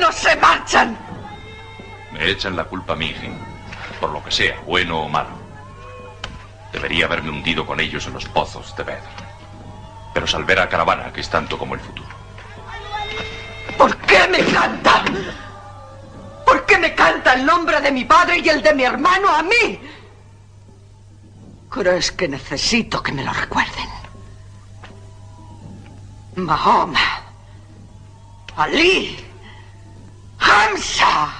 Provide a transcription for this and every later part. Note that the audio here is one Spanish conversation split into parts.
ellos se marchan. Me echan la culpa a mí, por lo que sea, bueno o malo. Debería haberme hundido con ellos en los pozos de Bedr. Pero salvé a Caravana, que es tanto como el futuro. ¿Por qué me cantan? ¿Por qué me canta el nombre de mi padre y el de mi hermano a mí? ¿Crees que necesito que me lo recuerden? Mahoma, Ali, Hamza.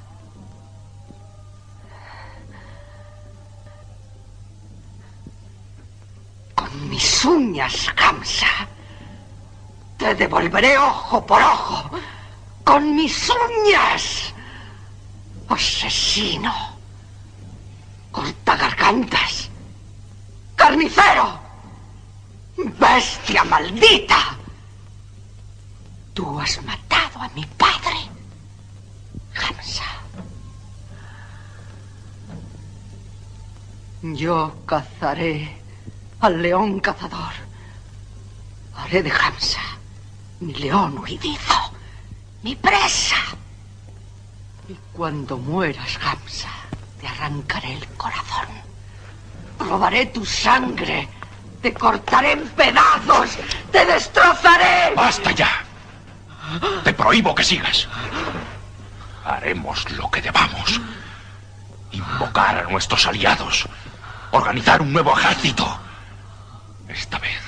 Con mis uñas, Hamza, te devolveré ojo por ojo. Con mis uñas. Asesino. Corta gargantas. Carnicero. Bestia maldita. Tú has matado a mi padre, Hamza. Yo cazaré al león cazador. Haré de Hamza mi león huidizo, mi presa. Y cuando mueras, Hamza, te arrancaré el corazón. Robaré tu sangre. Te cortaré en pedazos. Te destrozaré. ¡Basta ya! Te prohíbo que sigas. Haremos lo que debamos. Invocar a nuestros aliados. Organizar un nuevo ejército. Esta vez